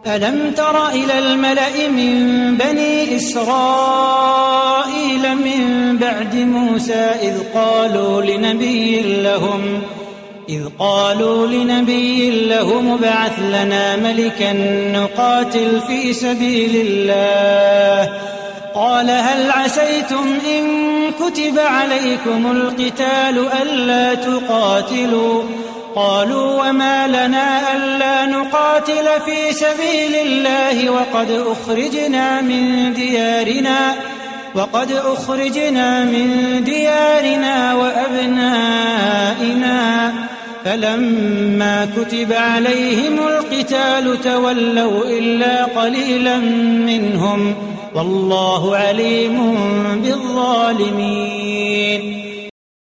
ألم تر إلى الملأ من بني إسرائيل من بعد موسى إذ قالوا لنبي لهم ابعث لنا ملكا نقاتل في سبيل الله قال هل عسيتم إن كتب عليكم القتال ألا تقاتلوا قالوا وما لنا ألا نقاتل في سبيل الله وقد أخرجنا من ديارنا وأبنائنا فلما كتب عليهم القتال تولوا إلا قليلا منهم والله عليم بالظالمين